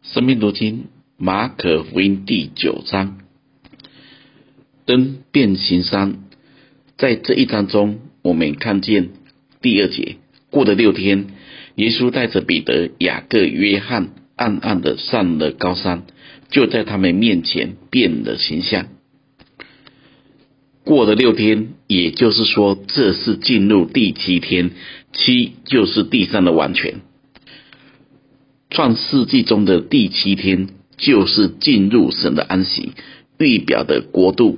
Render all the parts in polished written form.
生命读经马可福音第9章，登变形山。在这一章中，我们看见第2节，过了6天，耶稣带着彼得、雅各、约翰暗暗的上了高山，就在他们面前变了形象。过了6天，也就是说，这是进入第7天，7就是第3的完全。创世纪中的第7天，就是进入神的安息，预表的国度。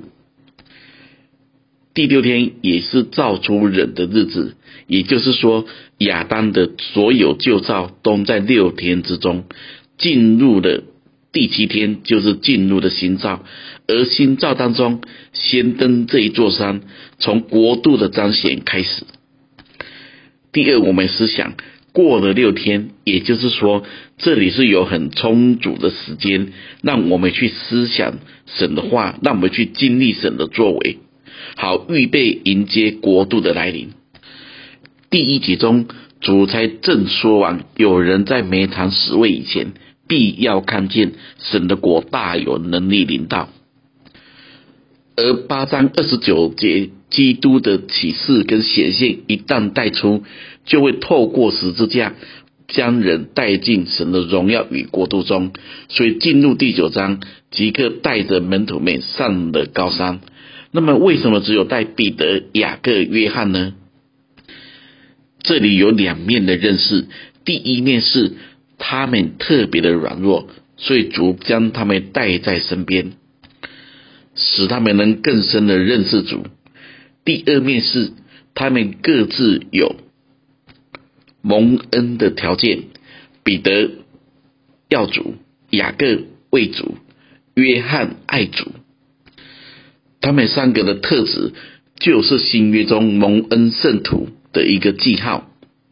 第6天也是造出人的日子，也就是说，亚当的所有旧造都在6天之中。进入了第7天，就是进入了新造，而新造当中，先登这一座山，从国度的彰显开始。第2，我们思想过了6天，也就是说，这里是有很充足的时间，让我们去思想神的话，让我们去经历神的作为，好预备迎接国度的来临。第1节中，主才正说完，有人在没尝死味以前，必要看见神的国大有能力临到。而8章29节，基督的启示跟显现一旦带出，就会透过十字架将人带进神的荣耀与国度中。所以进入第9章，即刻带着门徒们上了高山。那么为什么只有带彼得、雅各、约翰呢？这里有2面的认识。第一面是他们特别的软弱，所以主将他们带在身边，使他们能更深的认识主。第2面是他们各自有蒙恩的条件，彼得要主，雅各为主，约翰爱主。他们3个的特质，就是新约中蒙恩圣徒的一个记号。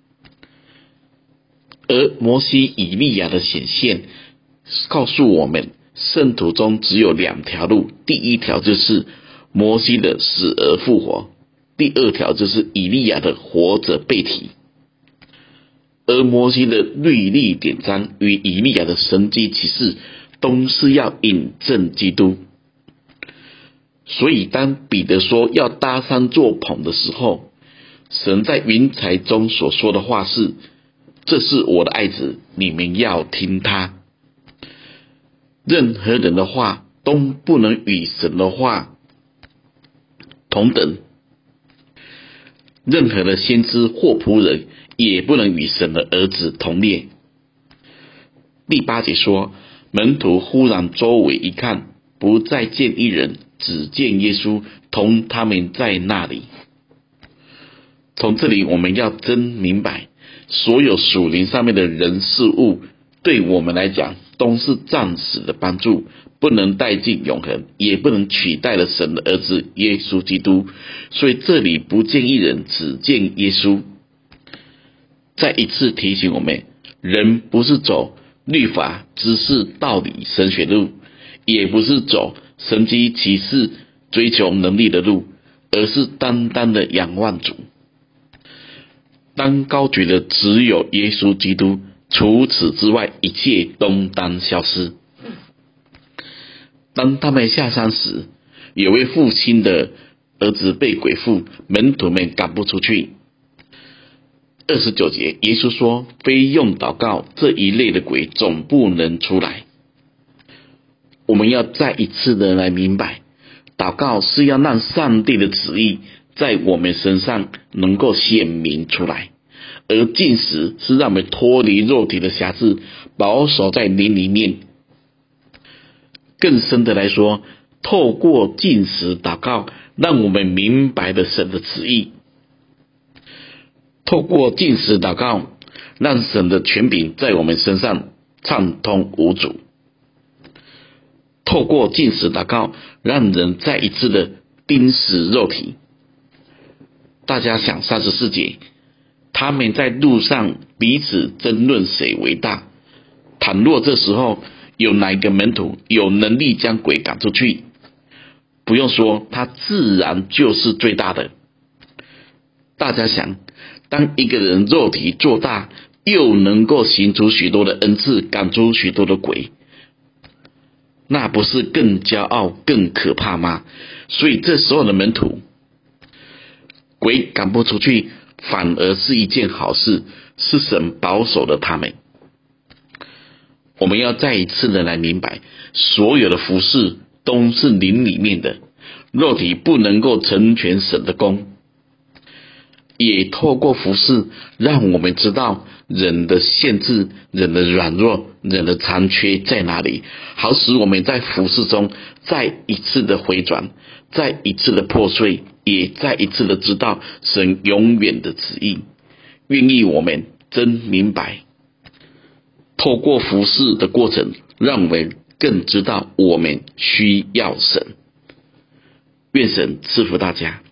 而摩西、以利亚的显现，告诉我们圣徒中只有2条路。第1条就是摩西的死而复活，第2条就是以利亚的活着被提。而摩西的律例典章与以利亚的神迹奇事，都是要引证基督。所以当彼得说要搭山做棚的时候，神在云彩中所说的话是：这是我的爱子，你们要听他。任何人的话都不能与神的话同等，任何的先知或仆人也不能与神的儿子同列。第8节说，门徒忽然周围一看，不再见一人，只见耶稣同他们在那里。从这里我们要真明白，所有属灵上面的人事物，对我们来讲都是暂时的帮助，不能带进永恒，也不能取代了神的儿子耶稣基督。所以这里不见一人，只见耶稣。再一次提醒我们，人不是走律法、知识、道理、神学路，也不是走神迹奇事、追求能力的路，而是单单的仰望主。当高举的只有耶稣基督，除此之外，一切都当消失。当他们下山时，有位父亲的儿子被鬼附，门徒们赶不出去。29节，耶稣说，非用祷告，这一类的鬼总不能出来。我们要再一次的来明白，祷告是要让上帝的旨意在我们身上能够显明出来，而禁食是让我们脱离肉体的辖制，保守在灵里面。更深的来说，透过禁食祷告，让我们明白了神的旨意。透过禁食祷告，让神的权柄在我们身上畅通无阻。透过禁食祷告，让人再一次的钉死肉体。大家想34节，他们在路上彼此争论谁为大。倘若这时候有哪一个门徒有能力将鬼赶出去，不用说，他自然就是最大的。大家想，当一个人肉体做大， 又能够行出许多的恩赐，赶出许多的鬼，那不是更骄傲更可怕吗？所以这时候的门徒，鬼赶不出去，反而是一件好事，是神保守了他们。我们要再一次的来明白，所有的服事都是灵里面的，肉体不能够成全神的功。也透过服事，让我们知道人的限制、人的软弱、人的残缺在哪里，好使我们在服事中再一次的回转，再一次的破碎，也再一次的知道神永远的旨意。愿意我们真明白，透过服事的过程，让我们更知道我们需要神。愿神赐福大家。